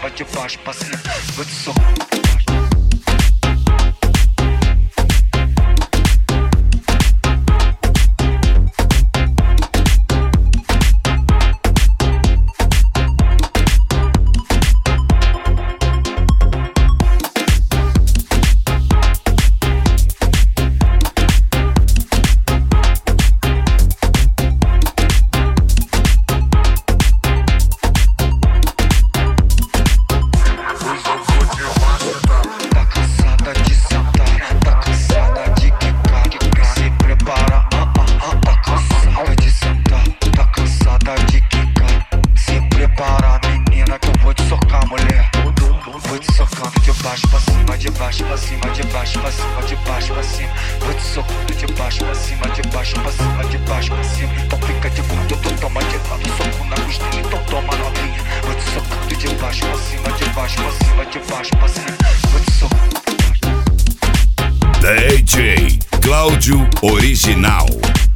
cima, de baixo pra cima. Vou te socar. De baixo pra cima, de baixo pra cima, de baixo pra cima. Vou te socando de baixo pra cima, de baixo pra cima, de baixo pra cima. Então fica de quatro, tu toma de lado, soco na costela, então toma novinha. Vou te socando de baixo pra cima, de baixo pra cima, de baixo pra cima. Vou te socando. DJ Cláudio Original.